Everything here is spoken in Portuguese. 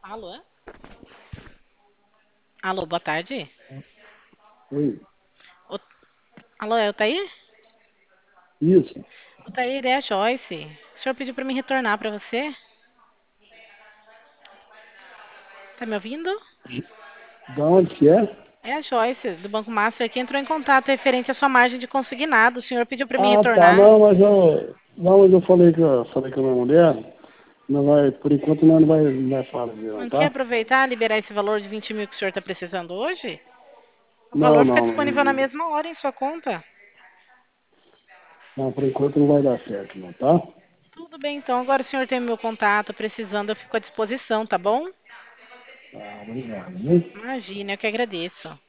Alô? Alô, boa tarde. Oi, Ô, alô, é o Tair? isso. O Tair é a Joyce. O senhor pediu para me retornar para você? Tá me ouvindo? Da onde que é? É a Joyce, do Banco Master, que entrou em contato referente à sua margem de consignado. O senhor pediu para me Ah, tá, retornar. não, mas eu falei com a minha mulher, não vai, por enquanto não vai fazer, não, Não quer tá? aproveitar, liberar esse valor de 20 mil que o senhor está precisando hoje? O Não, valor fica não, disponível na não, mesma hora em sua conta. não, por enquanto não vai dar certo, não, tá? Tudo bem, então. Agora o senhor tem o meu contato, precisando, eu fico à disposição, tá bom? Tá, obrigado, viu? Imagina, eu que agradeço.